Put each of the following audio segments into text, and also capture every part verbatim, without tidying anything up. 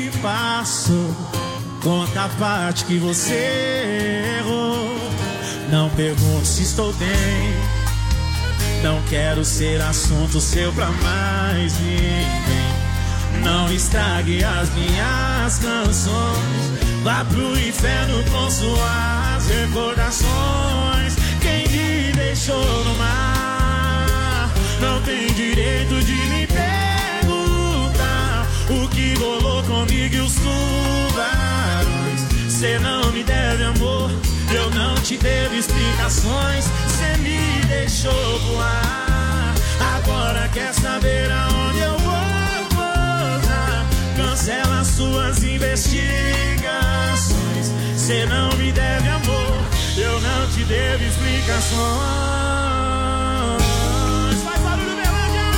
que faço, conta a parte que você errou. Não pergunto se estou bem, não quero ser assunto seu pra mais ninguém. Não estrague as minhas canções, vá pro inferno com suas recordações. Quem me deixou no mar não tem direito de me perguntar o que rolou comigo e os tubarões. Cê não me deve amor, eu não te devo explicações. Cê me deixou voar, agora quer saber aonde eu vou pousar. Cancela suas investigações. Cê não me deve amor, eu não te devo explicações. Faz barulho, Berlândia!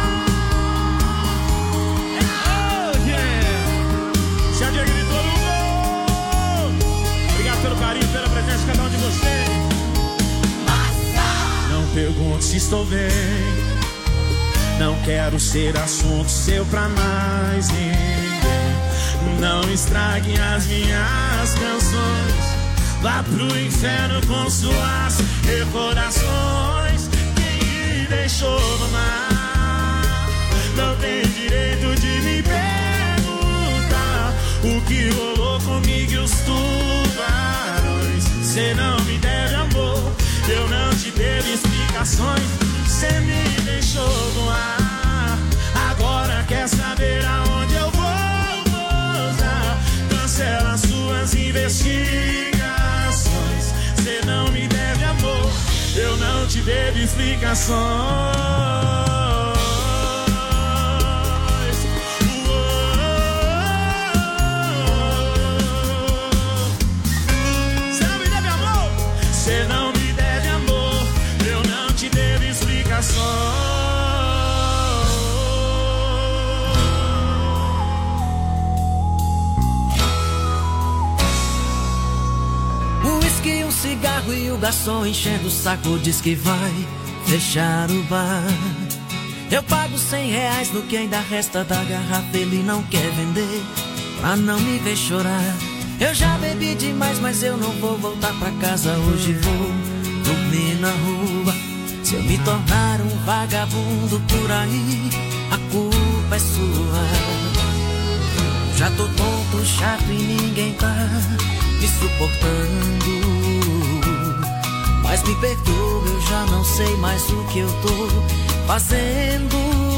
Oh, yeah! Xavier gritou no gol! Obrigado pelo carinho, pela presença de cada um de vocês. Não pergunto se estou bem, não quero ser assunto seu pra mais ninguém. Não estrague as minhas canções, vá pro inferno com suas recordações. Quem me deixou no mar não tem direito de me perguntar o que rolou comigo e os tubarões. Cê não me deve amor, eu não te devo explicações. Cê me deixou no ar, agora quer saber aonde eu vou pousar. Cancela suas investigações. Cê não me deve amor, eu não te devo explicações. Cê não me deve amor, cê não me deve amor, eu não te devo explicações. Que um cigarro e o garçom enchendo o saco diz que vai fechar o bar. Eu pago cem reais no que ainda resta da garrafa, ele não quer vender pra não me ver chorar. Eu já bebi demais, mas eu não vou voltar pra casa hoje, vou dormir na rua. Se eu me tornar um vagabundo por aí, a culpa é sua. Já tô tonto, chato e ninguém tá me suportando. Mas me perdoa, eu já não sei mais o que eu tô fazendo.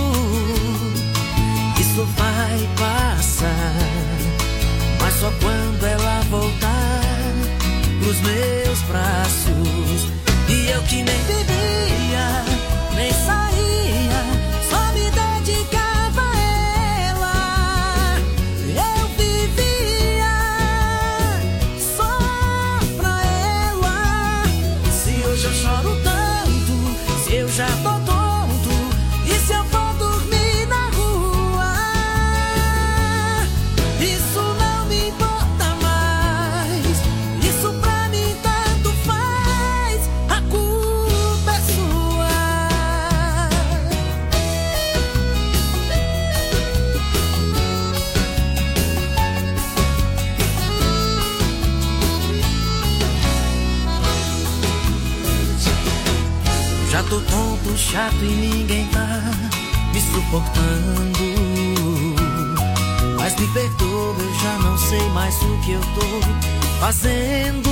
Isso vai passar, mas só quando ela voltar pros meus braços. E eu que nem bebia, nem saía, só me dedicava a ela. Eu vivia só pra ela. Se hoje eu choro tanto, se eu já tô tonto, e se eu for dormir na rua, isso não me importa mais. Isso pra mim tanto faz, a culpa é sua. Já tô tonto, chato e ninguém tá me suportando. Mas me perdoa, eu já não sei mais o que eu tô fazendo.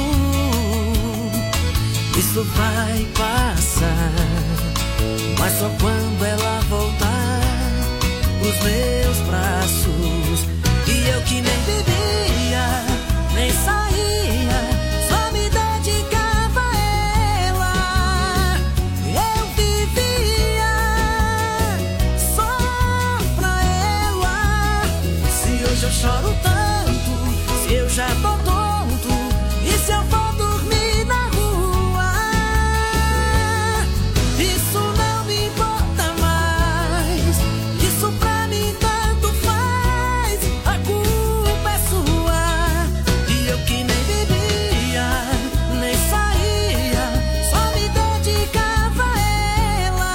Isso vai passar, mas só quando ela voltar pros meus braços. E eu que nem bebia, nem saía, só me dedicava a ela. Eu vivia só pra ela. Se hoje eu choro tanto, se eu já tô tonto, e se eu for dormir na rua, isso não me importa mais. Isso pra mim tanto faz, a culpa é sua. E eu que nem bebia, nem saía, só me dedicava a ela.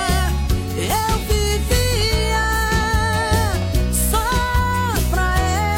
Eu vivia só pra ela.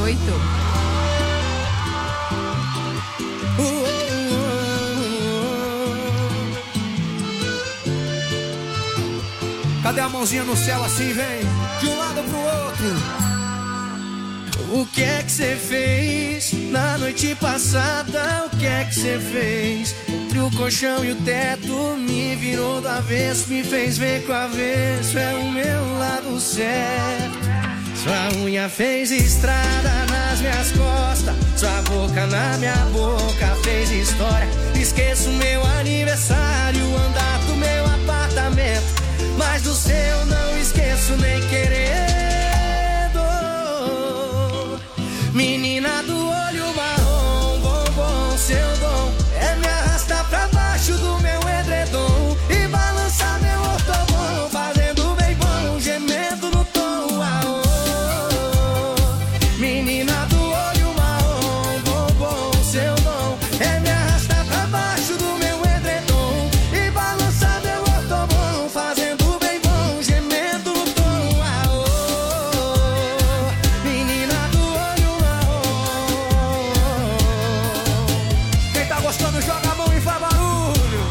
oito. Cadê a mãozinha no céu assim, vem? De um lado pro outro. O que é que você fez na noite passada? O que é que você fez? Entre o colchão e o teto me virou do avesso, me fez ver que o avesso é o meu lado certo. Sua unha fez estrada nas minhas costas, sua boca na minha boca fez história. Esqueço meu aniversário, andar do meu apartamento, mas do seu não esqueço nem querendo. Menina do olho marrom, bombom, seu dom é me arrastar pra baixo do meu edredom e balançar meu ortobom, fazendo bem bom, gemendo no tom. Aô. Menina do olho marrom, bombom, seu dom é me arrastar pra baixo do meu edredom e balançar meu ortobom, fazendo bem bom, gemendo no tom. Aô. Menina do olho marrom. Quem tá gostando joga a mão e faz barulho.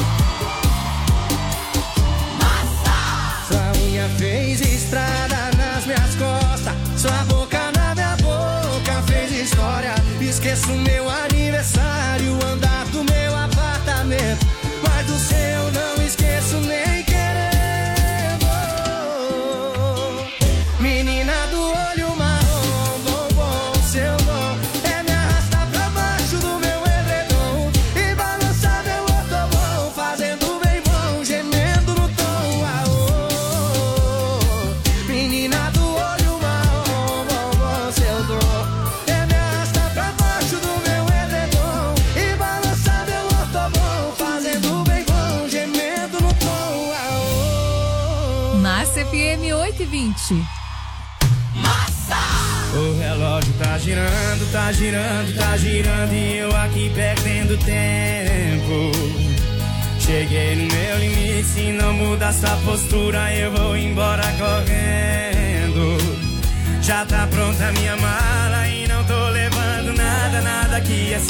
Massa! Sua unha fez estrada nas minhas costas, sua boca na minha boca fez história. Esqueço meu aniversário, andar do meu apartamento, mas do seu não esqueço nem querendo. Menina do olho marrom, bombom, seu dom é me arrastar pra baixo do meu edredom e balançar meu ortobom, fazendo bem bom, gemendo no tom. Aô. Menina do olho marrom, bombom, seu dom é me arrastar pra baixo do meu edredom e balançar meu ortobom, fazendo bem bom, gemendo no tom. Aô. Massa F M oito e vinte. O relógio tá girando, tá girando, tá girando e eu aqui perdendo tempo. Cheguei no meu limite, se não mudar essa postura eu vou embora correndo. Já tá pronta a minha mala e não tô levando nada, nada que é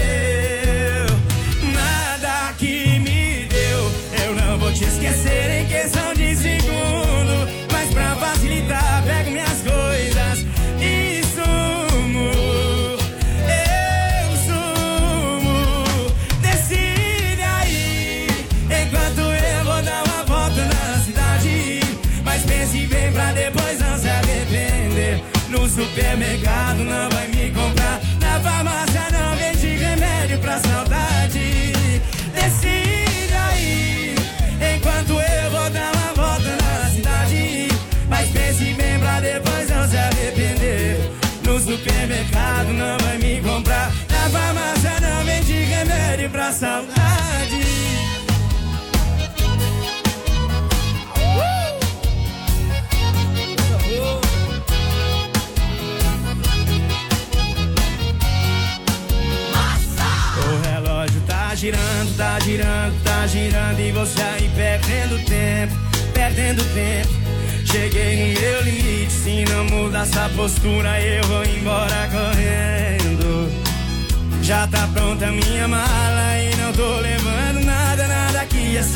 seu. Nada que me deu, eu não vou te esquecer em questão de segundo, mas pra facilitar pego minhas coisas e sumo, eu sumo. Decide aí, enquanto eu vou dar uma volta na cidade, mas pense bem pra depois não se arrepender. No supermercado não vai me comprar, na farmácia não vende remédio pra saudade. Decide aí, enquanto eu vou dar uma volta na cidade, mas pense bem pra depois não se arrepender. No supermercado não vai me comprar, na farmácia não vende remédio pra saudade. O relógio tá girando, tá girando, tá girando e você aí perdendo tempo, perdendo tempo. Cheguei no meu limite, se não mudar essa postura eu vou embora correndo. Já tá pronta a minha mala e não tô levando nada, nada que é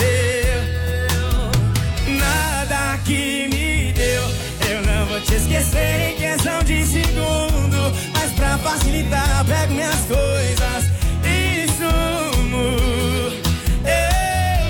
seu. Nada que me deu, eu não vou te esquecer em questão de segundo, mas pra facilitar pego minhas coisas e sumo, eu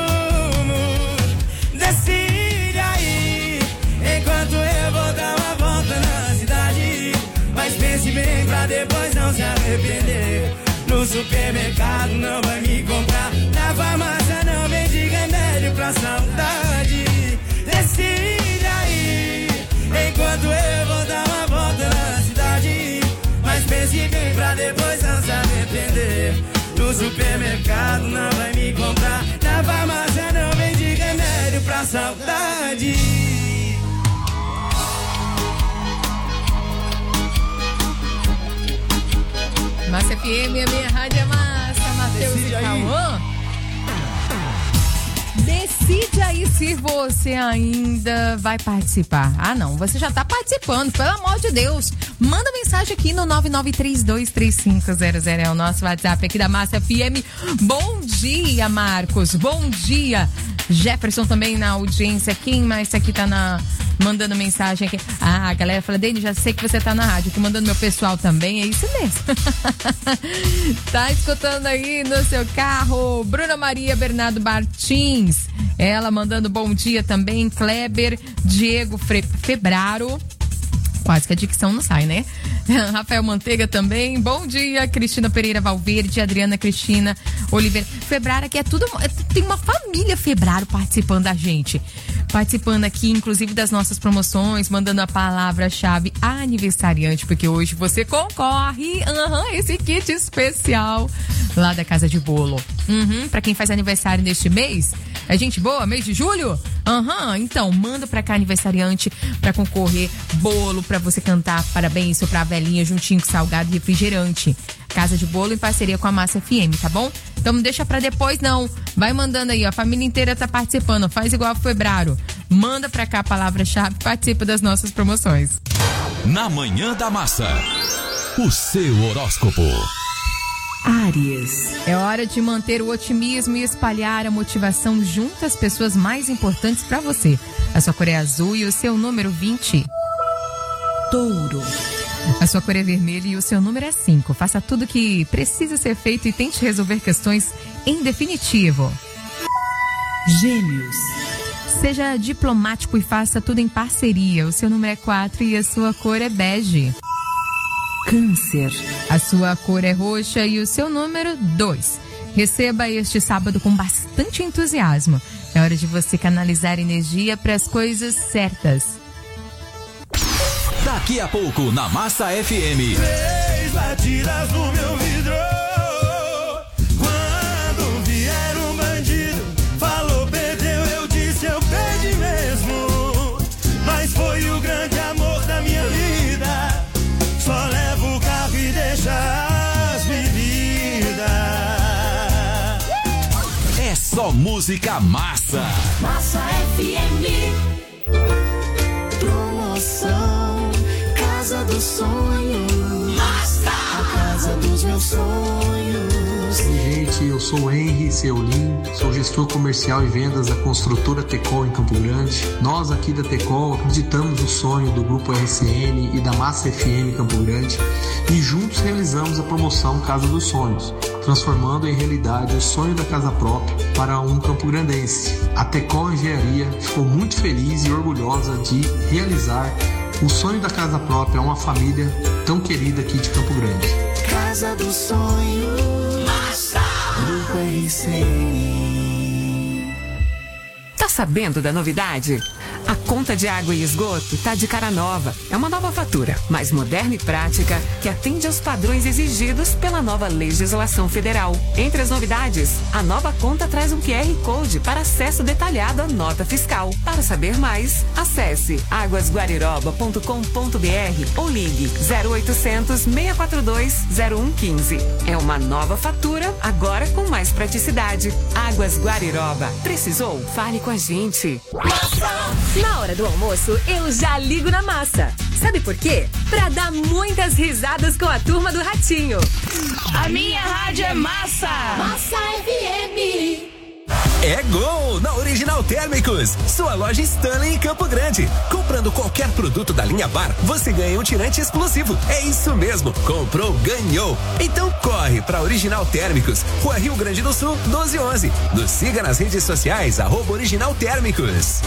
sumo. Decide aí, enquanto eu vou dar uma volta na cidade, mas pense bem pra depois não se arrepender. No supermercado não vai me comprar, na farmácia não vende remédio pra saudade. Decide aí, enquanto eu vou dar uma volta na cidade, mas pense bem pra depois não se arrepender. No supermercado não vai me comprar, na farmácia não vende remédio pra saudade. Massa F M, a minha rádio é massa. Matheus e Cauã. Decide aí se você ainda vai participar. Ah, não, você já tá participando, pelo amor de Deus. Manda mensagem aqui no nove nove três dois três cinco zero zero, é o nosso WhatsApp aqui da Massa F M. Bom dia, Marcos. Bom dia. Jefferson também na audiência. Quem mais aqui tá na, mandando mensagem aqui? Ah, a galera fala, Dani, já sei que você tá na rádio. Tô mandando meu pessoal também, é isso mesmo. Tá escutando aí no seu carro. Bruna Maria Bernardo Martins, ela mandando bom dia também. Kleber Diego Fre- Febraro. Quase que a dicção não sai, né? Rafael Manteiga também. Bom dia, Cristina Pereira Valverde, Adriana Cristina Oliveira. Febraro aqui é tudo. É, tem uma família Febraro participando da gente. Participando aqui, inclusive, das nossas promoções, mandando a palavra-chave aniversariante, porque hoje você concorre uhum, esse kit especial lá da Casa de Bolo. Uhum, pra quem faz aniversário neste mês. É gente boa? Mês de julho? Aham, uhum, então manda pra cá aniversariante pra concorrer bolo, pra você cantar parabéns, soprar a velhinha juntinho com salgado e refrigerante. Casa de Bolo em parceria com a Massa F M, tá bom? Então não deixa pra depois não. Vai mandando aí, ó, a família inteira tá participando. Faz igual a Febraro. Manda pra cá a palavra-chave, participa das nossas promoções. Na Manhã da Massa, o seu horóscopo. Áries. É hora de manter o otimismo e espalhar a motivação junto às pessoas mais importantes para você. A sua cor é azul e o seu número vinte. Touro. A sua cor é vermelha e o seu número é cinco. Faça tudo que precisa ser feito e tente resolver questões em definitivo. Gêmeos. Seja diplomático e faça tudo em parceria. O seu número é quatro e a sua cor é bege. Câncer. A sua cor é roxa e o seu número dois. Receba este sábado com bastante entusiasmo. É hora de você canalizar energia para as coisas certas. Daqui a pouco na Massa F M. Três batidas no meu vidro. Quando vier um bandido, falou, perdeu, eu disse, eu perdi mesmo. Mas foi o grande amor da minha vida. Só levo o carro e deixa as bebidas. É só música massa. Massa F M. Promoção Casa dos Sonhos. Massa. A casa dos meus sonhos. Oi, gente, eu sou o Henry Seolim, sou gestor comercial e vendas da construtora Tecol em Campo Grande. Nós aqui da Tecol acreditamos no sonho do Grupo R C N e da Massa F M Campo Grande e juntos realizamos a promoção Casa dos Sonhos, transformando em realidade o sonho da casa própria para um campograndense. A Tecol Engenharia ficou muito feliz e orgulhosa de realizar o sonho da casa própria a uma família tão querida aqui de Campo Grande. Casa dos Sonhos. Massa. Grupo R C N. Tá sabendo da novidade? A conta de água e esgoto tá de cara nova. É uma nova fatura, mais moderna e prática, que atende aos padrões exigidos pela nova legislação federal. Entre as novidades, a nova conta traz um Q R Code para acesso detalhado à nota fiscal. Para saber mais, acesse águas guariroba ponto com ponto b r ou ligue zero oitocentos, seis quatro dois, zero um um cinco. É uma nova fatura, agora com mais praticidade. Águas Guariroba. Precisou? Fale com a gente. Na hora do almoço, eu já ligo na Massa. Sabe por quê? Pra dar muitas risadas com a turma do Ratinho. A minha rádio é Massa. Massa F M. É gol na Original Térmicos, sua loja Stanley em Campo Grande. Comprando qualquer produto da linha Bar, você ganha um tirante exclusivo. É isso mesmo, comprou, ganhou. Então corre pra Original Térmicos, Rua Rio Grande do Sul, doze onze. Nos siga nas redes sociais, arroba Original Térmicos.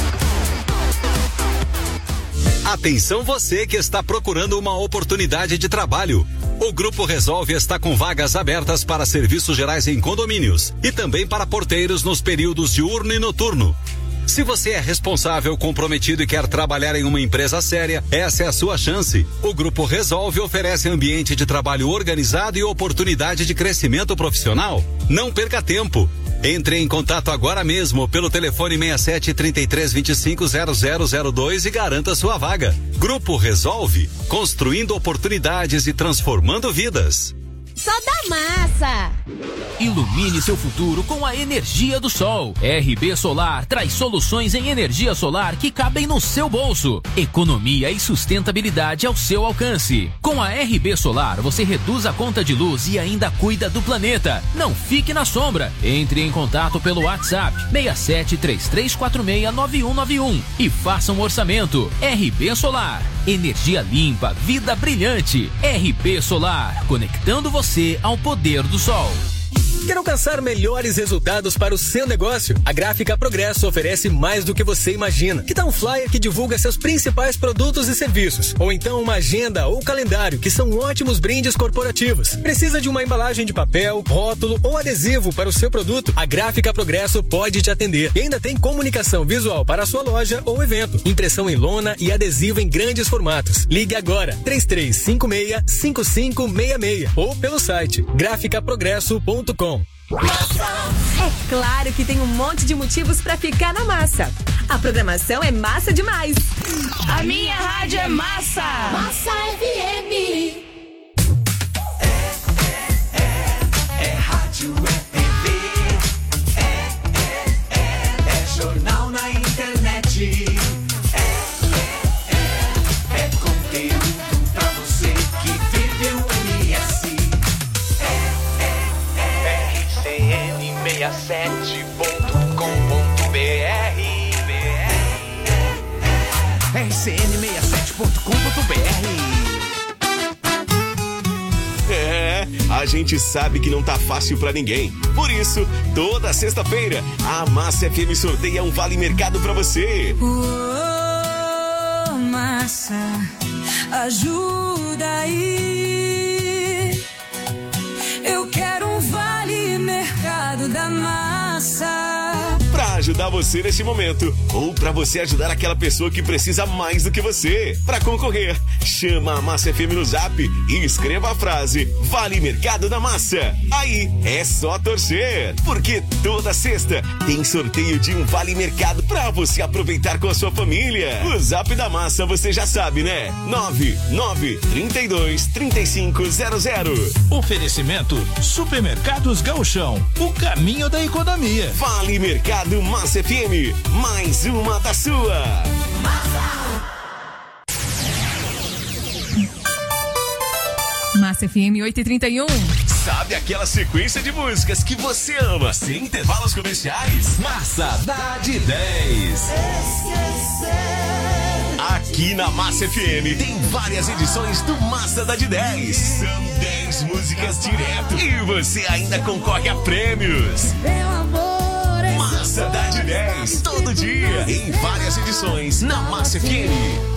Atenção você que está procurando uma oportunidade de trabalho. O Grupo Resolve está com vagas abertas para serviços gerais em condomínios e também para porteiros nos períodos diurno e noturno. Se você é responsável, comprometido e quer trabalhar em uma empresa séria, essa é a sua chance. O Grupo Resolve oferece ambiente de trabalho organizado e oportunidade de crescimento profissional. Não perca tempo. Entre em contato agora mesmo pelo telefone seis sete, três três, dois cinco, zero zero zero dois e garanta sua vaga. Grupo Resolve, construindo oportunidades e transformando vidas. Só da massa. Ilumine seu futuro com a energia do sol. R B Solar traz soluções em energia solar que cabem no seu bolso. Economia e sustentabilidade ao seu alcance. Com a R B Solar, você reduz a conta de luz e ainda cuida do planeta. Não fique na sombra. Entre em contato pelo WhatsApp seis sete três três quatro seis nove um nove um e faça um orçamento. R B Solar. Energia limpa, vida brilhante. R B Solar. Conectando você ao poder do sol. Quer alcançar melhores resultados para o seu negócio? A Gráfica Progresso oferece mais do que você imagina. Que tal um flyer que divulga seus principais produtos e serviços? Ou então uma agenda ou calendário, que são ótimos brindes corporativos. Precisa de uma embalagem de papel, rótulo ou adesivo para o seu produto? A Gráfica Progresso pode te atender. E ainda tem comunicação visual para a sua loja ou evento. Impressão em lona e adesivo em grandes formatos. Ligue agora, três três cinco seis, cinco cinco seis seis ou pelo site gráfica progresso ponto com. É claro que tem um monte de motivos pra ficar na massa. A programação é massa demais. A minha rádio é massa. Massa F M. É, é, é, é rádio, é T V. É, é, é, é jornal na internet. É, é, é, é conteúdo pra você que vive o M S. sessenta e sete ponto com ponto b r R C N sessenta e sete ponto com ponto b r. É, a gente sabe que não tá fácil pra ninguém. Por isso, toda sexta-feira, a Massa F M sorteia um vale mercado pra você. Oh, Massa, ajuda aí. Eu quero um vale mercado da massa. Pra ajudar você neste momento, ou pra você ajudar aquela pessoa que precisa mais do que você. Pra concorrer, chama a Massa F M no Zap e escreva a frase Vale Mercado da Massa. Aí é só torcer, porque toda sexta tem sorteio de um Vale Mercado pra você aproveitar com a sua família. O Zap da Massa você já sabe, né? nove nove três dois, três cinco zero zero. Oferecimento Supermercados Gauchão, o caminho da economia. Vale Mercado Massa F M, mais uma da sua. Massa F M oito e trinta e um. Sabe aquela sequência de músicas que você ama sem intervalos comerciais? Massa dá de dez. Aqui na Massa F M tem várias edições do Massa dá de dez. São dez músicas direto e você ainda concorre a prêmios. Meu amor. Massa dá de dez, todo dia, em várias edições, na Massa F M.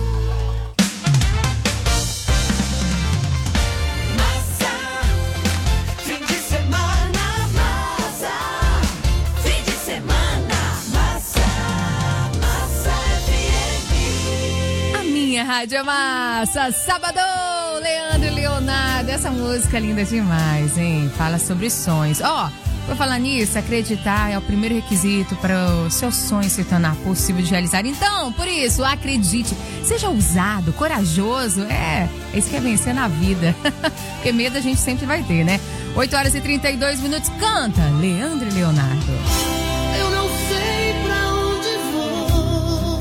Massa, fim de semana, massa, fim de semana, massa, Massa F M. A minha rádio é massa, Sabadão, Leandro e Leonardo, essa música é linda demais, hein? Fala sobre sonhos, ó. Oh, por falar nisso, acreditar é o primeiro requisito para o seu sonho se tornar possível de realizar. Então, por isso, acredite, seja ousado, corajoso, é, é isso que é vencer na vida. Porque medo a gente sempre vai ter, né? oito horas e trinta e dois minutos, canta Leandro e Leonardo. Eu não sei pra onde vou,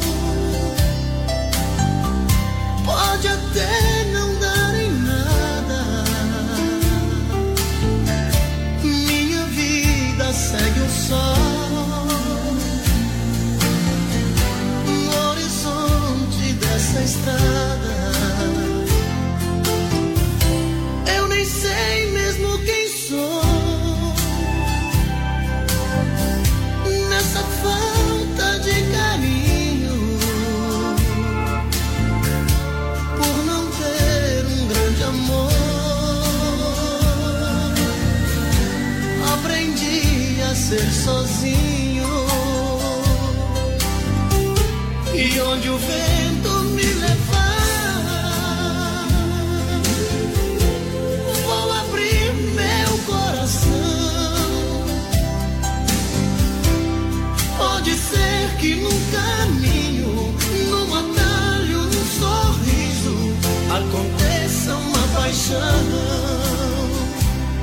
pode até não dar em nada, minha vida segue o sol no horizonte dessa estrada. Eu nem sei mesmo quem sou nessa falta de carinho, por não ter um grande amor. Aprendi a ser sozinho, e onde o vento me levar, vou abrir meu coração. Pode ser que num caminho, num atalho, num sorriso, aconteça uma paixão.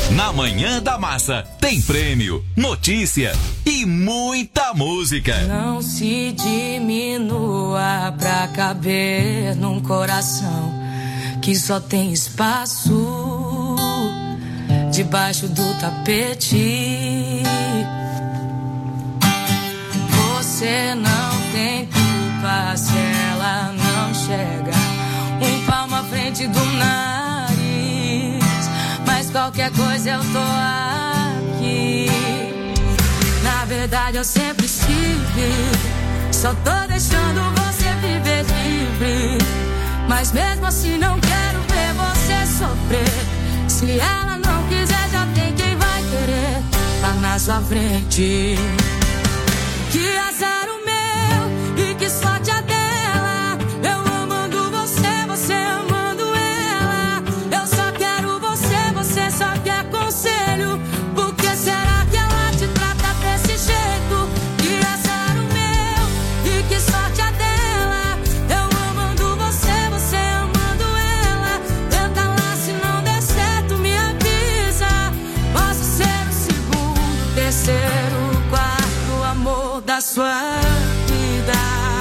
Na Manhã da Massa tem prêmio, notícia e muita música. Não se diminua pra caber num coração que só tem espaço debaixo do tapete. Você não tem culpa se ela não chega um palmo à frente do nariz, mas qualquer coisa eu tô aqui. Na verdade eu sempre estive, só tô deixando você viver livre, mas mesmo assim não quero ver você sofrer. Se ela não quiser, já tem quem vai querer, tá na sua frente. Que azar o meu e que sorte a dela, eu amando você, você amando ela. Eu só quero você, você só quer conselho. Por que será que ela te trata desse jeito? Que azar o meu e que sorte a dela, eu amando você, você amando ela. Tenta lá, se não der certo me avisa. Posso ser o segundo, terceiro, quarto amor da sua vida.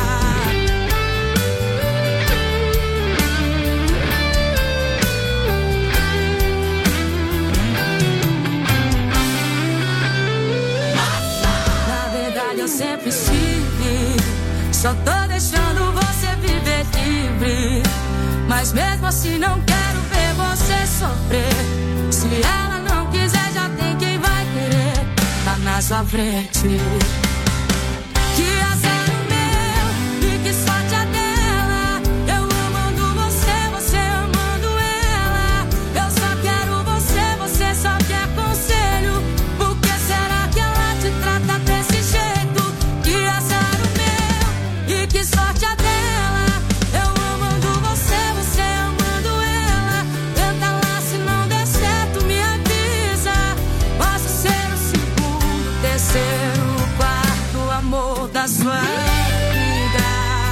Na verdade eu sempre estive, só tô deixando você viver livre, mas mesmo assim não quero ver você sofrer. Se ela não quiser, já tem quem vai querer, tá na sua frente. Que azar o meu e que sorte a dela, eu amando você, você amando ela. Eu só quero você, você só quer conselho. Por que será que ela te trata desse jeito? Que azar o meu e que sorte a dela, eu amando você, você amando ela. Tenta lá, se não der certo me avisa. Posso ser o segundo, terceiro, quarto amor da sua vida.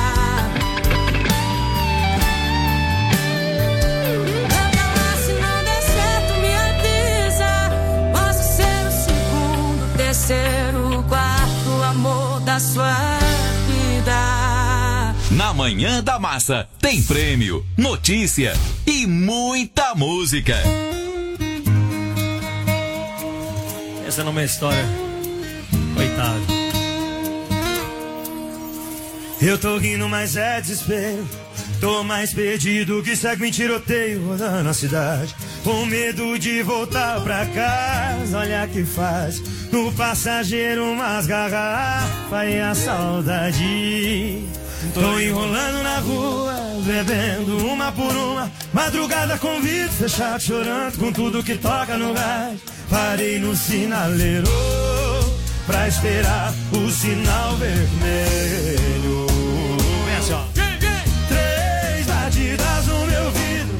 Tenta lá, se não der certo me avisa. Posso ser o segundo, terceiro, quarto amor da sua vida. Na Manhã da Massa tem prêmio, notícia e muita música. Essa não é uma história, coitado. Eu tô rindo, mas é desespero. Tô mais perdido que segue em tiroteio rodando a cidade, com medo de voltar pra casa. Olha que faz no passageiro umas garrafas e a saudade. Tô enrolando na rua, bebendo uma por uma, madrugada com vidro fechado, chorando com tudo que toca no rádio. Parei no sinaleiro pra esperar o sinal vermelho. Vem assim, ó. Três batidas no meu vidro.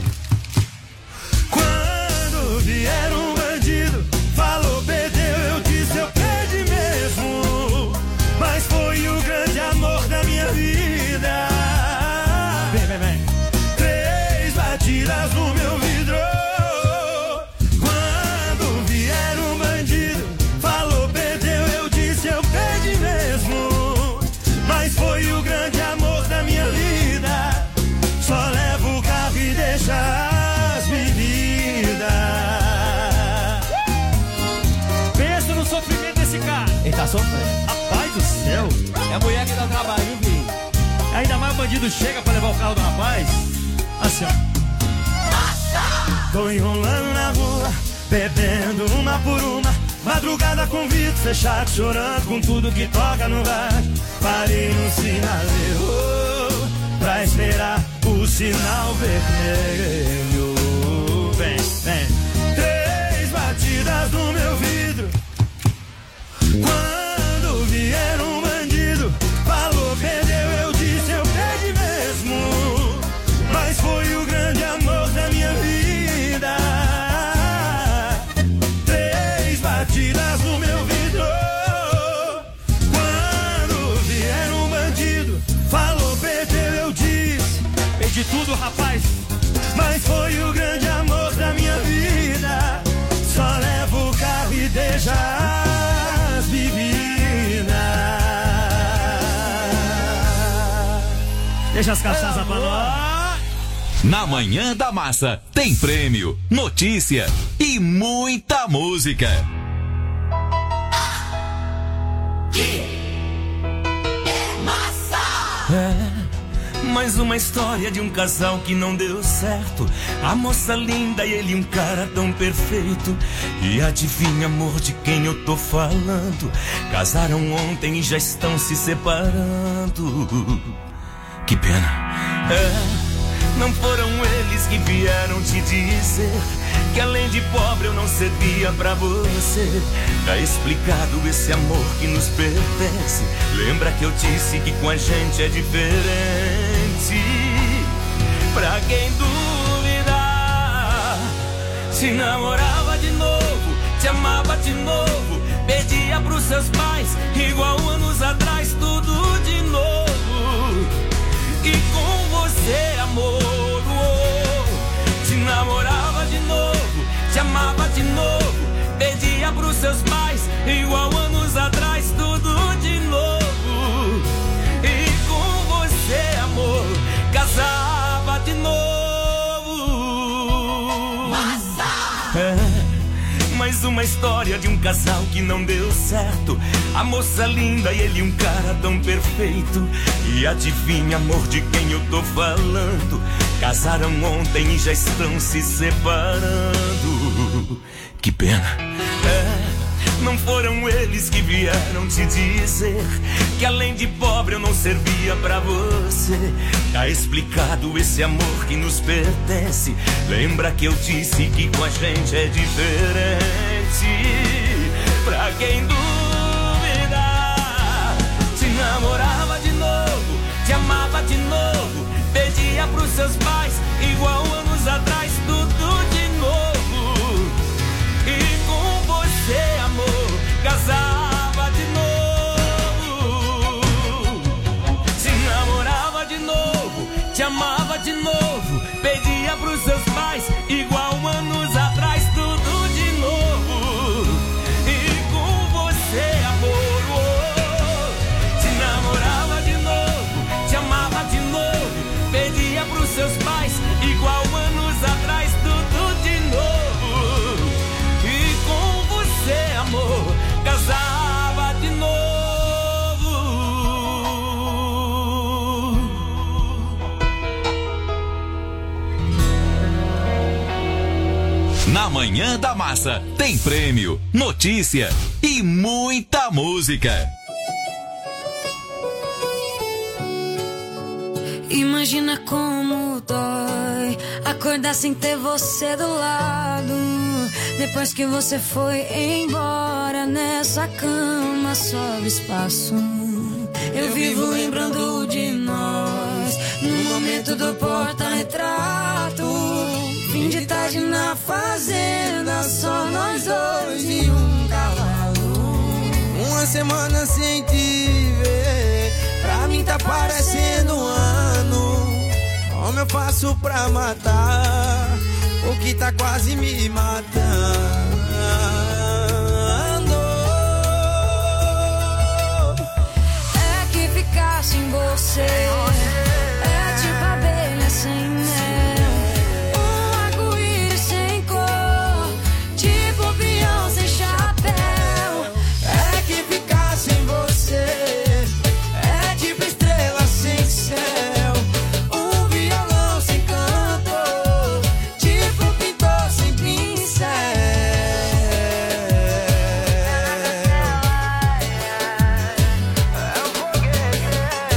Quando vier um bandido, falou, perdeu, eu disse, eu perdi mesmo. Mas foi o grande amor da minha vida. Vem, vem, vem. Três batidas no meu vidro. Quando vier um bandido, falou, perdeu, eu disse, eu perdi mesmo. Mas foi o grande amor da minha vida. Só levo o carro e deixa as bebidas. Pensa no sofrimento desse cara. Ele tá sofrendo. Rapaz do céu. É a mulher que dá trabalho, filho. Ainda mais o bandido chega pra levar o carro do rapaz. Assim, ó. Tô enrolando na rua, bebendo uma por uma, madrugada com vidro fechado, chorando com tudo que toca no rádio. Parei no sinaleiro pra esperar o sinal vermelho. Vem, vem. Três batidas no meu vidro. Quando vier um bandido, falou, perdeu, eu disse, eu perdi mesmo. Mas foi o grande amor da minha vida. Três batidas no meu vidro. Quando vier um bandido, falou, perdeu, eu disse, perdi tudo, rapaz. Mas foi o grande Deixa as cachaças pra nós. Na Manhã da Massa tem prêmio, notícia e muita música. É, mais uma história de um casal que não deu certo. A moça linda e ele um cara tão perfeito. E adivinha, amor, de quem eu tô falando? Casaram ontem e já estão se separando. Que pena. É, não foram eles que vieram te dizer que além de pobre eu não servia pra você. Tá explicado esse amor que nos pertence. Lembra que eu disse que com a gente é diferente. Pra quem duvidar, se namorava de novo, te amava de novo, pedia pros seus pais igual anos atrás, tudo de novo. E com você, amor, oh, te namorava de novo, te amava de novo, pedia pros seus pais igual anos atrás, tudo de novo. E com você, amor, casava de novo. Massa! É. Mais uma história de um casal que não deu certo. A moça linda e ele um cara tão perfeito. E adivinha, amor, de quem eu tô falando? Casaram ontem e já estão se separando. Que pena. É, não foram eles que vieram te dizer que além de pobre eu não servia pra você. Tá explicado esse amor que nos pertence. Lembra que eu disse que com a gente é diferente. Pra quem duvidar, te namorava de novo, te amava de novo, pedia pros seus pais igual anos atrás, tudo de novo. E com você, amor, casava de novo. Te namorava de novo, te amava de novo, pedia pros seus pais igual anos atrás, tudo de novo. E com você, amor, oh, te namorava de novo, te amava de novo, pedia pros seus pais igual anos atrás, tudo de novo. E com você, amor, casava de novo. Na Manhã da Massa tem prêmio, notícia e muita música. Imagina como dói acordar sem ter você do lado. Depois que você foi embora, nessa cama sobra espaço. Eu vivo lembrando de nós no momento do porta-retrato. Fim de tarde na fazenda, só nós dois e um cavalo. Uma semana sem te ver, pra mim tá parecendo um ano. Como eu faço pra matar o que tá quase me matando? É que ficar sem você é tipo abelha sem mel, um arco-íris sem cor, tipo peão sem chapéu. É que ficar sem você é tipo estrela sem céu, um violão sem canto, tipo pintor sem pincel. É um foguete,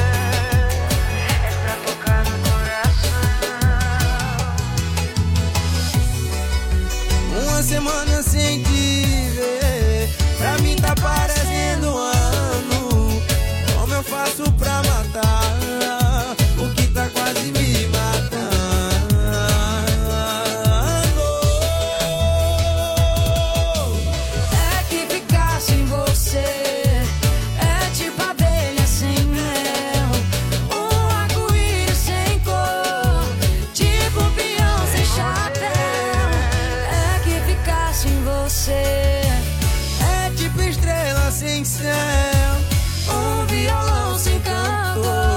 é pra tocar no coração. Uma semana sem te ver, pra mim tá parecendo um ano. Como eu faço pra matar o que tá quase me matando? É que ficar sem você é tipo abelha sem mel, um arco-íris sem cor, tipo peão sem chapéu. É que ficar sem você É tipo estrela sem céu, um violão sem canto,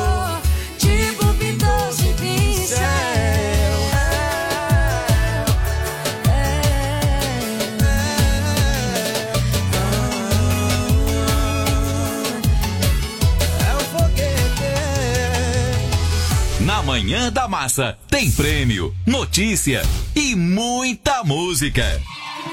Manhã da Massa tem prêmio, notícia e muita música.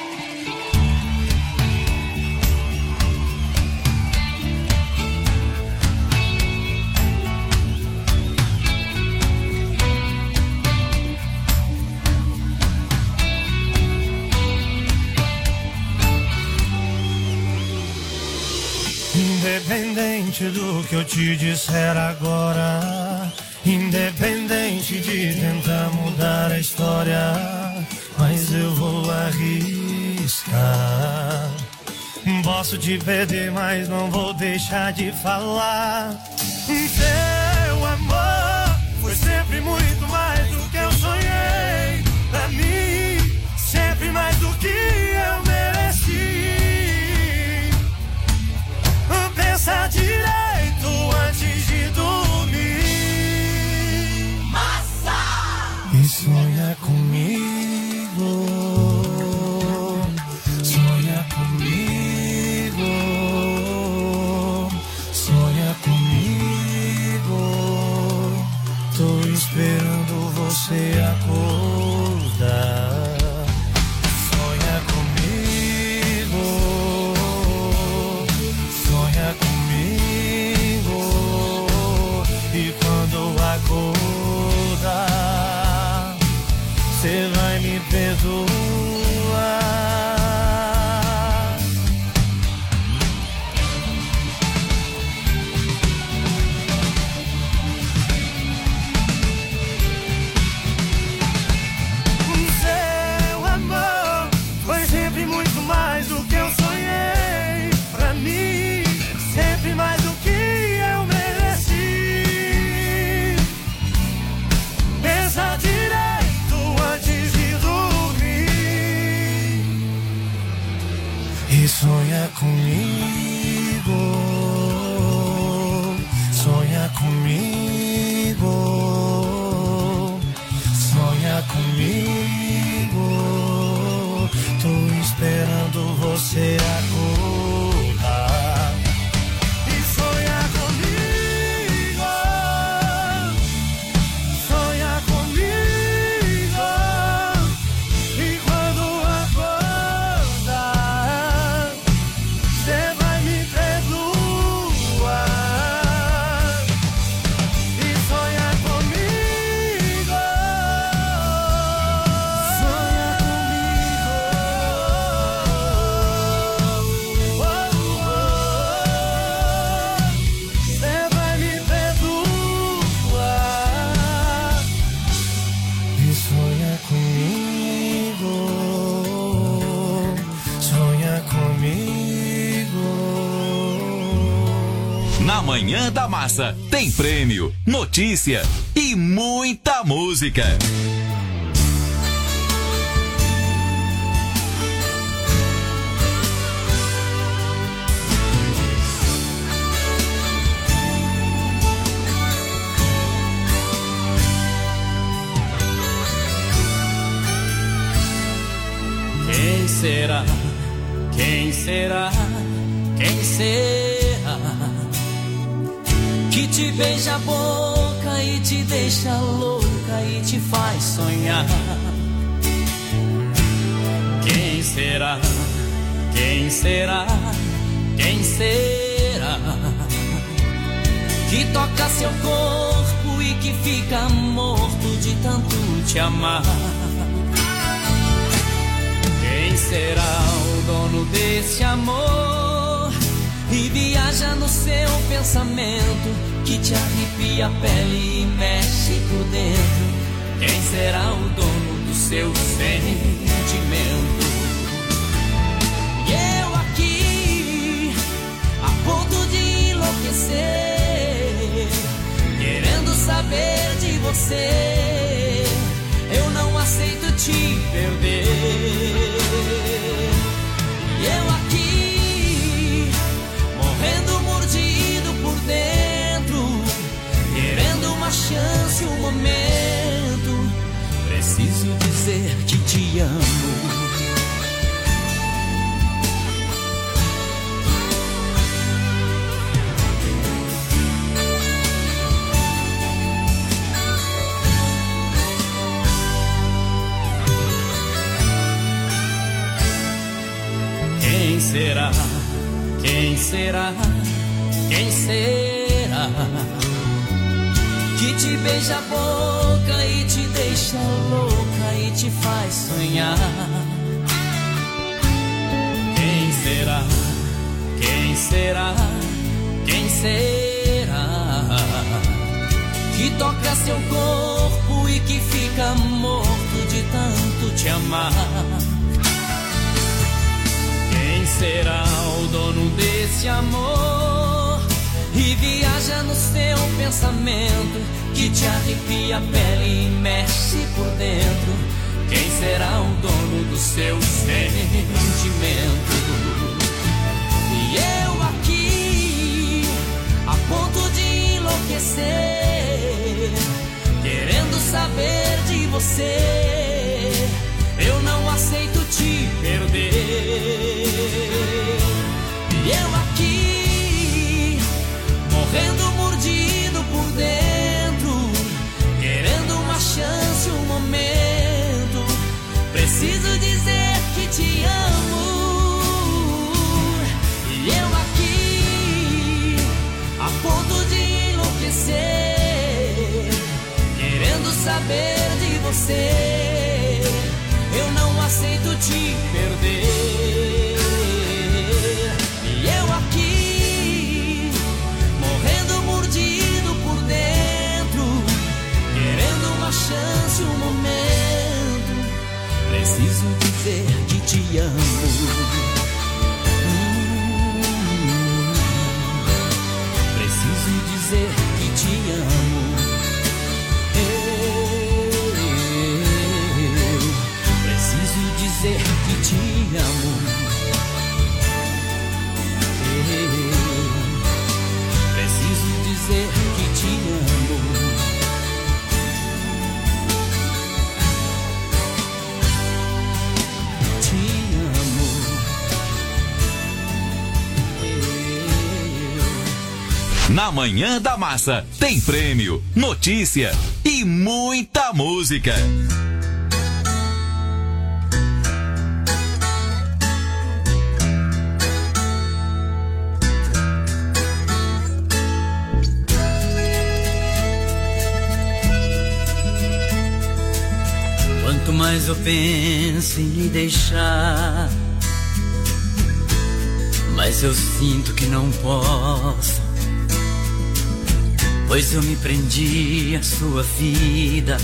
Independente do que eu te disser agora, independente de tentar mudar a história, mas eu vou arriscar. Posso te perder, mas não vou deixar de falar. Teu amor foi sempre muito mais do que eu sonhei. Pra mim, sempre mais do que eu mereci. Pensa direito antes de dormir. Massa! E sonha comigo. Sonha comigo. Sonha comigo. Tô esperando você acordar. Sonha comigo. Sonha comigo. E quando acordar, cê vai me perdoar. Seu amor foi sempre muito mais do que eu sonhei. Pra mim, sempre mais do que eu mereci. Pensa direito antes de dormir. E sonha comigo. Sonha comigo. Sonha comigo. Tô esperando você acordar. E sonha comigo. Sonha comigo. E quando acordar, cê vai me perdoar. E sonha comigo. Sonha cê vai me perdoar. E sonha comigo. Sonha comigo. Na Manhã da Massa tem prêmio, notícia e muita música. Quem será? Quem será? Quem será? Que te beija a boca e te deixa louca e te faz sonhar. Quem será? Quem será? Quem será? Que toca seu corpo e que fica morto de tanto te amar. Quem será o dono desse amor e viaja no seu pensamento, que te arrepia a pele e mexe por dentro? Quem será o dono do seu sentimento? E eu aqui, a ponto de enlouquecer, querendo saber de você. Eu não aceito te perder. E eu aqui, morrendo mordido por dentro, querendo uma chance, um momento. Preciso dizer que te amo. Quem será? Quem será? Quem será? Que te beija a boca e te deixa louca e te faz sonhar. Quem será? Quem será? Quem será? Que toca seu corpo e que fica morto de tanto te amar. Quem será o dono desse amor? E viaja no seu pensamento, que te arrepia a pele e mexe por dentro. Quem será o dono do seu sentimento? E eu aqui, a ponto de enlouquecer, querendo saber de você. Eu não aceito te perder. E eu aqui, morrendo mordido por dentro, querendo uma chance, um momento. Preciso dizer que te amo. E eu aqui, a ponto de enlouquecer, querendo saber de você. Eu não aceito te perder. E eu aqui, morrendo mordido por dentro, querendo uma chance, um momento. Preciso dizer que te amo. Hum, preciso dizer que te amo. Dizer que te amo. Preciso dizer que te amo. Te amo. Na Manhã da Massa tem prêmio, notícia e muita música. Quanto mais eu penso em lhe deixar, mas eu sinto que não posso, pois eu me prendi à sua vida,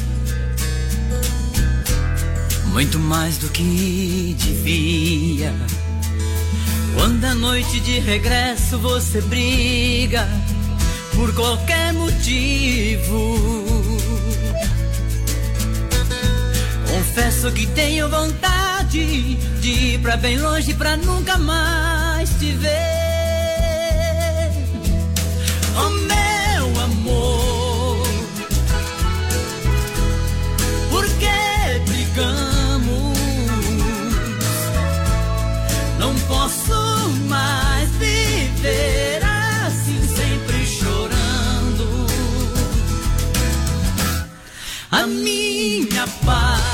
muito mais do que devia. Quando à noite de regresso você briga por qualquer motivo, confesso que tenho vontade de ir pra bem longe pra nunca mais te ver. Oh meu amor, por que brigamos? Não posso mais viver assim, sempre chorando. A minha paz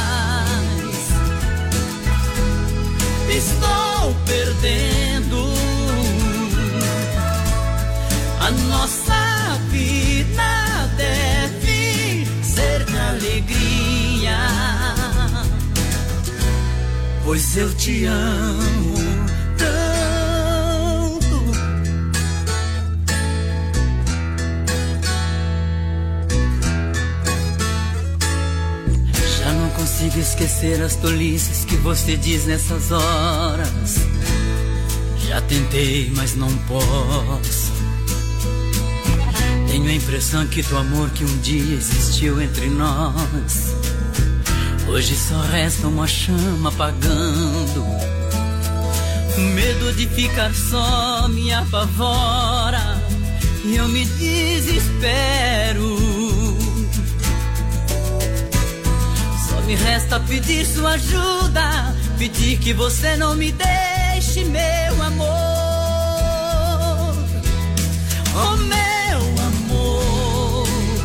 estou perdendo. A nossa vida deve ser de alegria, pois eu te amo tanto. Já não consigo esquecer as tolices que você diz nessas horas. Já tentei, mas não posso. Tenho a impressão que do amor que um dia existiu entre nós, hoje só resta uma chama apagando. O medo de ficar só me apavora e eu me desespero. Só me resta pedir sua ajuda, pedir que você não me deixe, meu amor. Oh, meu amor,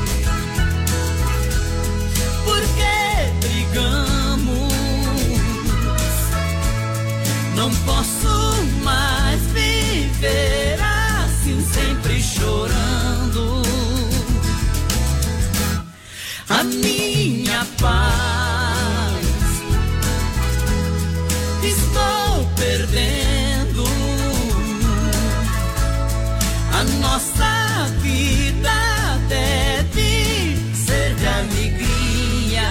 por que brigamos? Não posso estou perdendo. A nossa vida deve ser de alegria,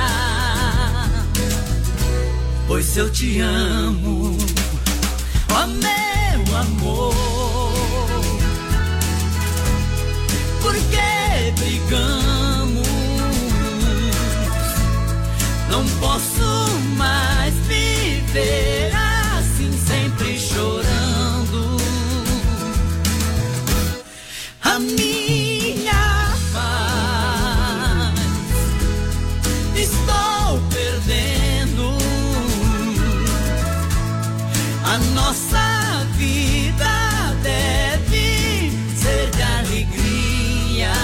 pois eu te amo, ó meu amor. Por que brigamos? Não posso mais viver assim, sempre chorando. A minha paz estou perdendo. A nossa vida deve ser de alegria,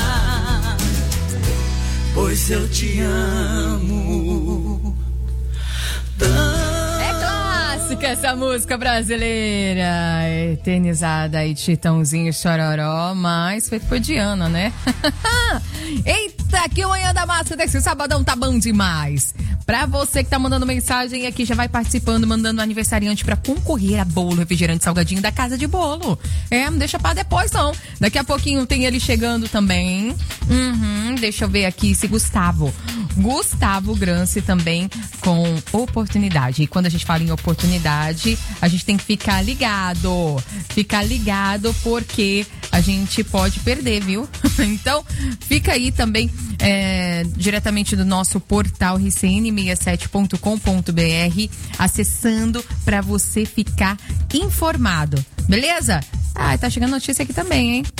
pois eu te amo tanto. Essa música brasileira eternizada aí, Chitãozinho Chororó, mas feito por Diana, né? Eita, que manhã da massa desse sabadão tá bom demais. Pra você que tá mandando mensagem aqui, já vai participando, mandando aniversariante pra concorrer a bolo, refrigerante, salgadinho da Casa de Bolo. É, não deixa pra depois não. Daqui a pouquinho tem ele chegando também. Uhum, deixa eu ver aqui se Gustavo. Gustavo Granci também com oportunidade. E quando a gente fala em oportunidade, a gente tem que ficar ligado. Ficar ligado porque a gente pode perder, viu? Então, fica aí também é, diretamente do nosso portal R C N sessenta e sete ponto com ponto b r, acessando para você ficar informado. Beleza? Ah, tá chegando notícia aqui também, hein?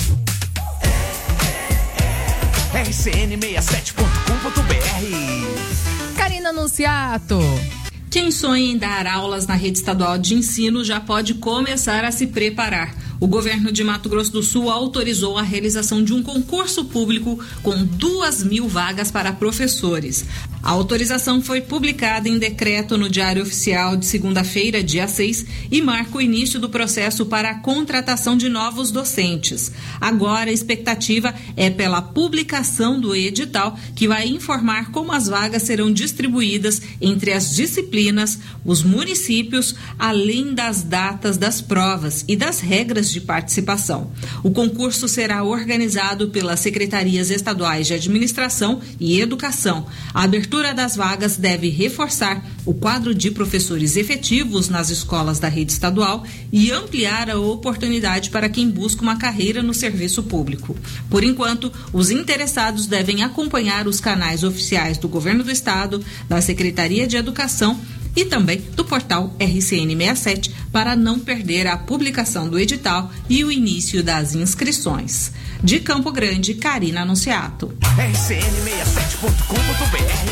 R C N sessenta e sete ponto com ponto b r. Karina Anunciato. Quem sonha em dar aulas na rede estadual de ensino já pode começar a se preparar. O governo de Mato Grosso do Sul autorizou a realização de um concurso público com duas mil vagas para professores. A autorização foi publicada em decreto no Diário Oficial de segunda-feira, dia seis, e marca o início do processo para a contratação de novos docentes. Agora, a expectativa é pela publicação do edital, que vai informar como as vagas serão distribuídas entre as disciplinas, os municípios, além das datas das provas e das regras de participação. O concurso será organizado pelas secretarias estaduais de Administração e Educação. A abertura das vagas deve reforçar o quadro de professores efetivos nas escolas da rede estadual e ampliar a oportunidade para quem busca uma carreira no serviço público. Por enquanto, os interessados devem acompanhar os canais oficiais do Governo do Estado, da Secretaria de Educação e também do portal R C N sessenta e sete para não perder a publicação do edital e o início das inscrições. De Campo Grande, Karina Anunciato. R C N sessenta e sete ponto com ponto b r.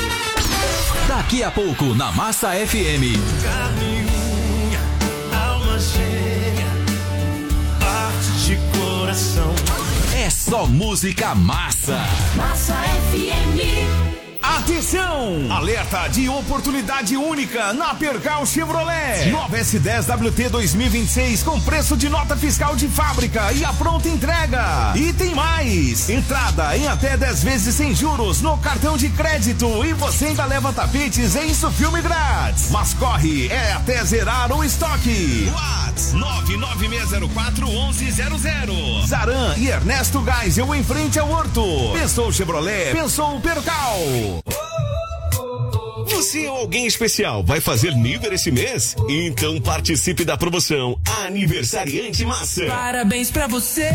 Daqui a pouco na Massa F M. Carne, alma cheia, parte de coração. É só música massa. Massa F M. Atenção! Alerta de oportunidade única na Percal Chevrolet. Nova S dez W T dois mil e vinte e seis com preço de nota fiscal de fábrica e a pronta entrega. E tem mais! Entrada em até dez vezes sem juros no cartão de crédito e você ainda leva tapetes em Insufilme grátis. Mas corre, é até zerar o estoque. Whats nove nove seis zero quatro um um zero zero. Zaran e Ernesto Geisel em frente ao Horto. Pensou Chevrolet, pensou Percal. Você ou alguém especial vai fazer nível esse mês? Então participe da promoção Aniversariante Massa. Parabéns pra você.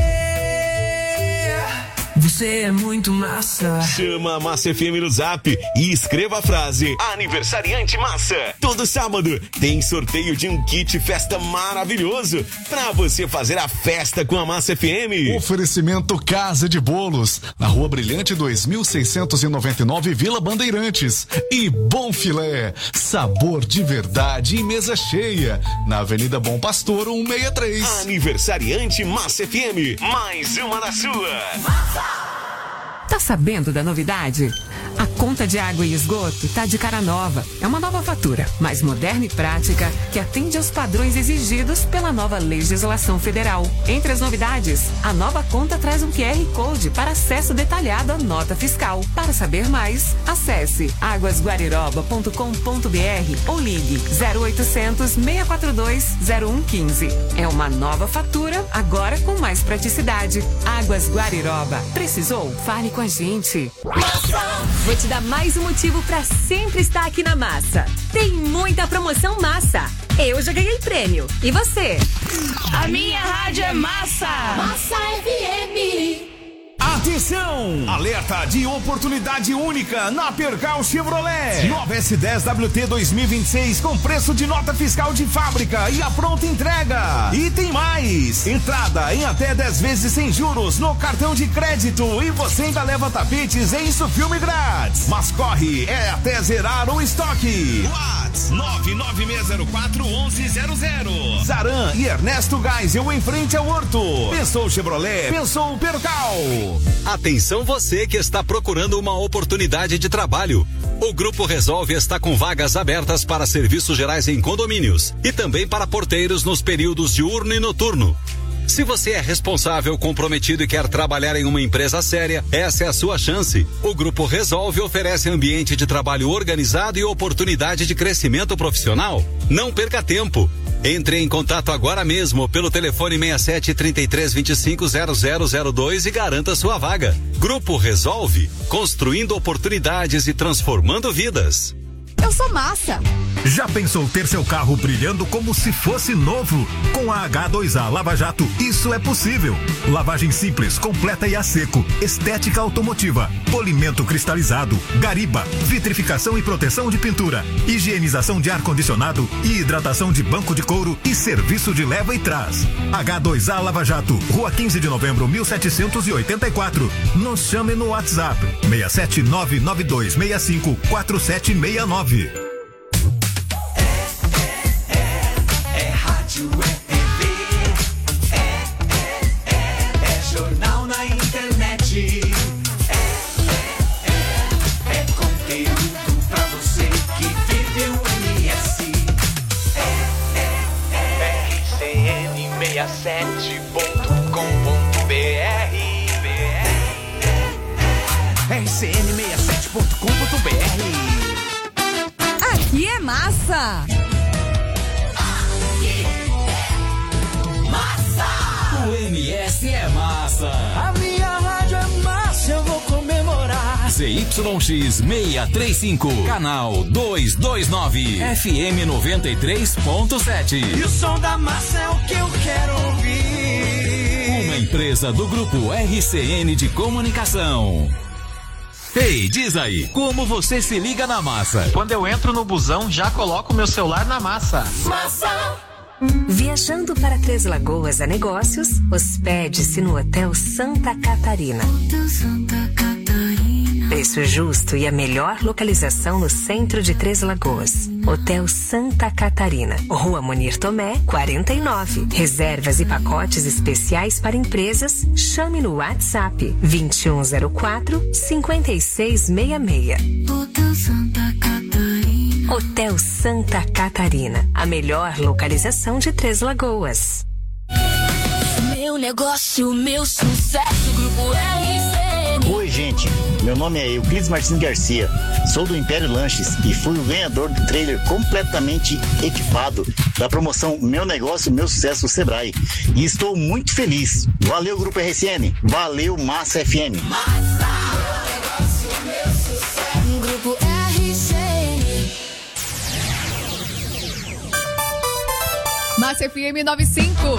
Você é muito massa. Chama a Massa F M no Zap e escreva a frase Aniversariante Massa. Todo sábado tem sorteio de um kit festa maravilhoso pra você fazer a festa com a Massa F M. Oferecimento Casa de Bolos, na Rua Brilhante dois mil seiscentos e noventa e nove, Vila Bandeirantes. E Bom Filé, sabor de verdade e mesa cheia, na Avenida Bom Pastor cento e sessenta e três. Aniversariante Massa F M, mais uma na sua. Massa! Tá sabendo da novidade? A conta de água e esgoto tá de cara nova. É uma nova fatura, mais moderna e prática, que atende aos padrões exigidos pela nova legislação federal. Entre as novidades, a nova conta traz um Q R Code para acesso detalhado à nota fiscal. Para saber mais, acesse águas guariroba ponto com ponto b r ou ligue zero oitocentos, seis quatro dois, zero um um cinco. É uma nova fatura, agora com mais praticidade. Águas Guariroba. Precisou? Fale com a gente. Vou te dar mais um motivo pra sempre estar aqui na Massa. Tem muita promoção massa. Eu já ganhei prêmio. E você? A minha rádio é Massa. Massa F M. Atenção! Alerta de oportunidade única na Percal Chevrolet. Nova S dez W T dois mil e vinte e seis com preço de nota fiscal de fábrica e a pronta entrega. E tem mais! Entrada em até dez vezes sem juros no cartão de crédito e você ainda leva tapetes em Insufilme grátis. Mas corre, é até zerar o estoque. Whats nove nove seis zero quatro, um um zero zero. Zaran e Ernesto Geisel em frente ao Horto. Pensou Chevrolet, pensou Percal. Atenção você que está procurando uma oportunidade de trabalho. O Grupo Resolve está com vagas abertas para serviços gerais em condomínios e também para porteiros nos períodos diurno e noturno. Se você é responsável, comprometido e quer trabalhar em uma empresa séria, essa é a sua chance. O Grupo Resolve oferece ambiente de trabalho organizado e oportunidade de crescimento profissional. Não perca tempo. Entre em contato agora mesmo pelo telefone seis sete, três três, dois cinco, zero zero zero dois e garanta sua vaga. Grupo Resolve, construindo oportunidades e transformando vidas. Eu sou Massa. Já pensou ter seu carro brilhando como se fosse novo? Com a H dois A Lava Jato, isso é possível. Lavagem simples, completa e a seco, estética automotiva, polimento cristalizado, gariba, vitrificação e proteção de pintura, higienização de ar-condicionado e hidratação de banco de couro e serviço de leva e trás. H dois A Lava Jato, Rua quinze de novembro, mil setecentos e oitenta e quatro. Nos chame no WhatsApp seis sete nove nove dois seis cinco quatro sete seis nove. Rádio é T V, é, é, é, é jornal na internet, é, é, é, é conteúdo pra você que vive o M S, é, é, é, R C N sessenta e sete ponto com ponto b r, R C N sessenta e sete ponto com ponto b r. Aqui é Massa. O M S é massa. A minha rádio é massa, eu vou comemorar. Z Y X seiscentos e trinta e cinco, canal duzentos e vinte e nove, F M noventa e três ponto sete. E o som da massa é o que eu quero ouvir. Uma empresa do grupo R C N de Comunicação. Ei, diz aí, como você se liga na Massa? Quando eu entro no busão, já coloco meu celular na Massa. Massa! Viajando para Três Lagoas a negócios, hospede-se no Hotel Santa Catarina. Preço justo e a melhor localização no centro de Três Lagoas. Hotel Santa Catarina, Rua Munir Tomé, quarenta e nove. Reservas e pacotes especiais para empresas. Chame no WhatsApp vinte e um zero quatro, cinquenta e seis sessenta e seis. Hotel Santa Catarina. Hotel Santa Catarina, a melhor localização de Três Lagoas. Meu negócio, meu sucesso, Grupo R C N. Oi, gente. Meu nome é Euclides Martins Garcia. Sou do Império Lanches e fui o ganhador do trailer completamente equipado da promoção Meu Negócio, Meu Sucesso Sebrae. E estou muito feliz. Valeu, Grupo R C N. Valeu, Massa F M. Massa, meu negócio, meu sucesso. Grupo R C N. Massa F M noventa e cinco.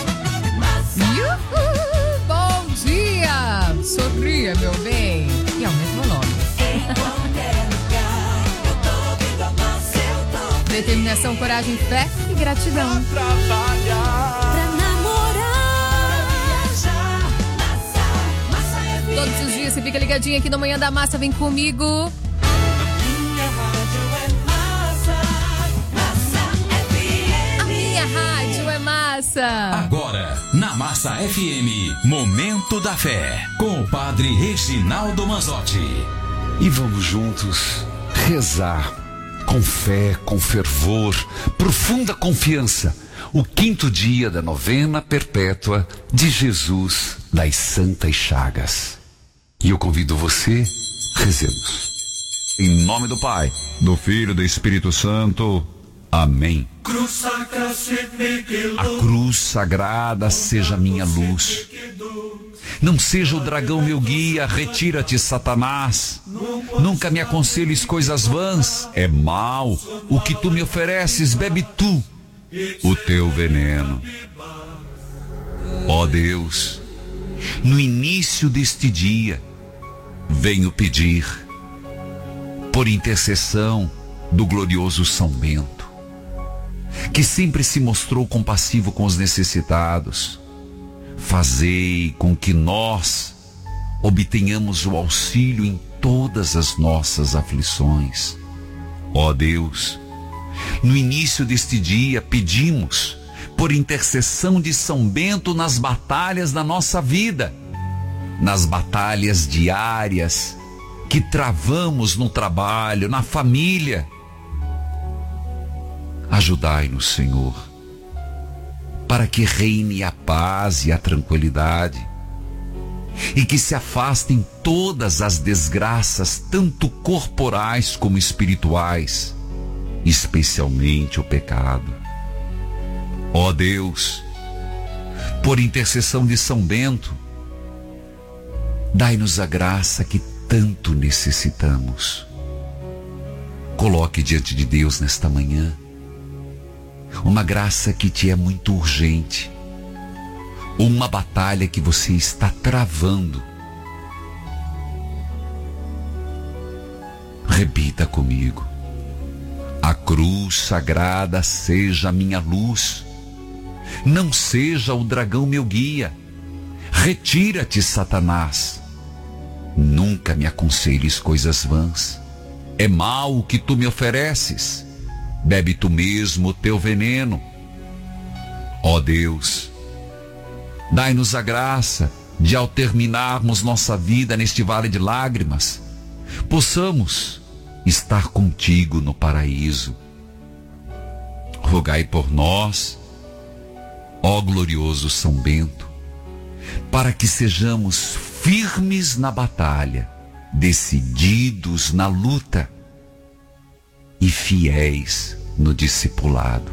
Uhul, bom dia! Sorria, meu bem. E aumenta o volume. Em qualquer lugar, eu tô vendo a massa, eu tô. Determinação, coragem, fé e gratidão. Pra trabalhar, pra namorar, viajar, massa, massa é vida. Todos os dias você fica ligadinho aqui no Manhã da Massa, vem comigo. Minha rádio é massa, massa é F M. A minha rádio é massa. Agora, Agora, na Massa F M, Momento da Fé, com o Padre Reginaldo Manzotti. E vamos juntos rezar com fé, com fervor, profunda confiança, o quinto dia da novena perpétua de Jesus das Santas Chagas. E eu convido você, rezemos. Em nome do Pai, do Filho e do Espírito Santo. Amém. A cruz sagrada seja minha luz. Não seja o dragão meu guia, retira-te, Satanás. Nunca me aconselhes coisas vãs, é mal. O que tu me ofereces, bebe tu o teu veneno. Ó Deus, no início deste dia, venho pedir, por intercessão do glorioso São Bento, que sempre se mostrou compassivo com os necessitados, fazei com que nós obtenhamos o auxílio em todas as nossas aflições. Ó Deus, no início deste dia pedimos, por intercessão de São Bento, nas batalhas da nossa vida, nas batalhas diárias que travamos no trabalho, na família. Ajudai-nos, Senhor, para que reine a paz e a tranquilidade, e que se afastem todas as desgraças, tanto corporais como espirituais, especialmente o pecado. Ó Deus, por intercessão de São Bento, dai-nos a graça que tanto necessitamos. Coloque diante de Deus nesta manhã uma graça que te é muito urgente, ou uma batalha que você está travando. Repita comigo: a cruz sagrada seja minha luz, não seja o dragão meu guia. Retira-te, Satanás. Nunca me aconselhes coisas vãs, é mal o que tu me ofereces. Bebe tu mesmo o teu veneno. Ó Deus, dai-nos a graça de, ao terminarmos nossa vida neste vale de lágrimas, possamos estar contigo no paraíso. Rogai por nós, ó glorioso São Bento, para que sejamos firmes na batalha, decididos na luta e fiéis no discipulado.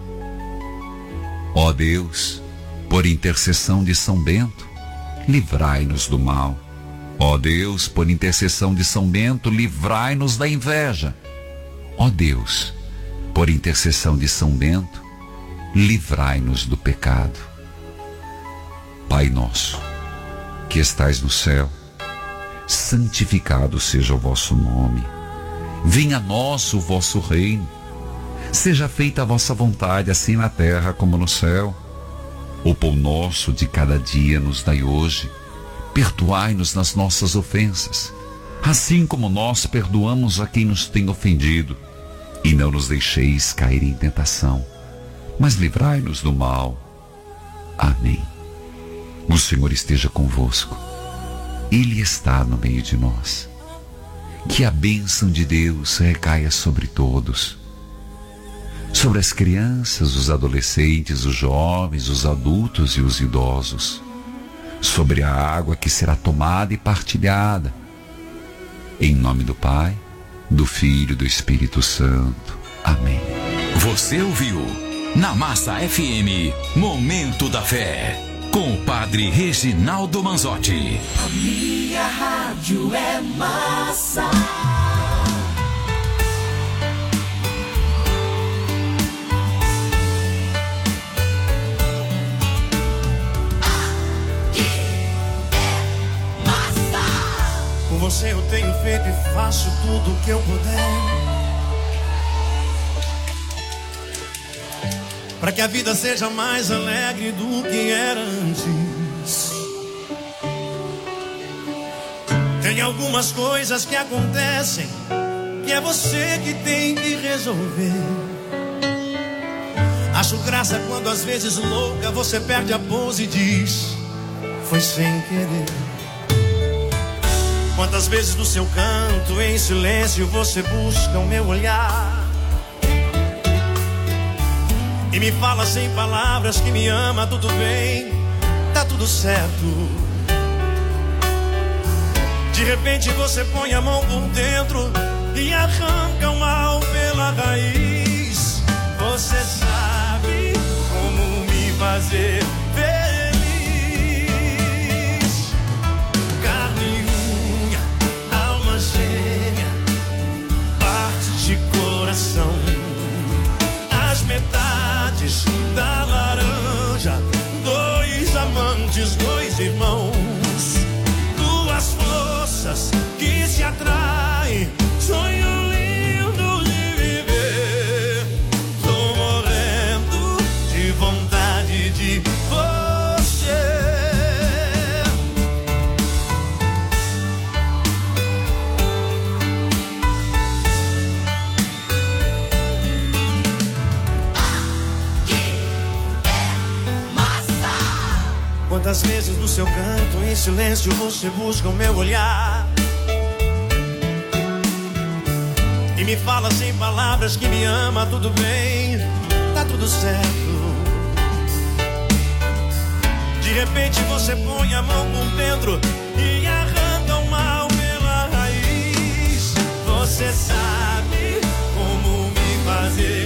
Ó Deus, por intercessão de São Bento, livrai-nos do mal. Ó Deus, por intercessão de São Bento, livrai-nos da inveja. Ó Deus, por intercessão de São Bento, livrai-nos do pecado. Pai nosso, que estais no céu, santificado seja o vosso nome. Venha a nós o vosso reino. Seja feita a vossa vontade, assim na terra como no céu. O pão nosso de cada dia nos dai hoje. Perdoai-nos nas nossas ofensas, assim como nós perdoamos a quem nos tem ofendido. E não nos deixeis cair em tentação, mas livrai-nos do mal. Amém. O Senhor esteja convosco. Ele está no meio de nós. Que a bênção de Deus recaia sobre todos, sobre as crianças, os adolescentes, os jovens, os adultos e os idosos, sobre a água que será tomada e partilhada. Em nome do Pai, do Filho e do Espírito Santo. Amém. Você ouviu na Massa F M, Momento da Fé, com o Padre Reginaldo Manzotti. A minha rádio é massa. Com você eu tenho feito e faço tudo o que eu puder, para que a vida seja mais alegre do que era antes. Tem algumas coisas que acontecem que é você que tem que resolver. Acho graça quando às vezes louca você perde a pose e diz: foi sem querer. Quantas vezes no seu canto em silêncio você busca o meu olhar e me fala sem palavras que me ama, tudo bem, tá tudo certo. De repente você põe a mão por dentro e arranca o mal pela raiz. Você sabe como me fazer feliz. Carne e unha, alma gêmea, partes de coração, as metades da laranja, dois amantes, dois irmãos, duas forças que se atraem, sonho lindo de viver. Tô morrendo de vontade de você. Quantas vezes no seu canto em silêncio você busca o meu olhar e me fala sem palavras que me ama, tudo bem, tá tudo certo. De repente você põe a mão por dentro e arranca o mal pela raiz. Você sabe como me fazer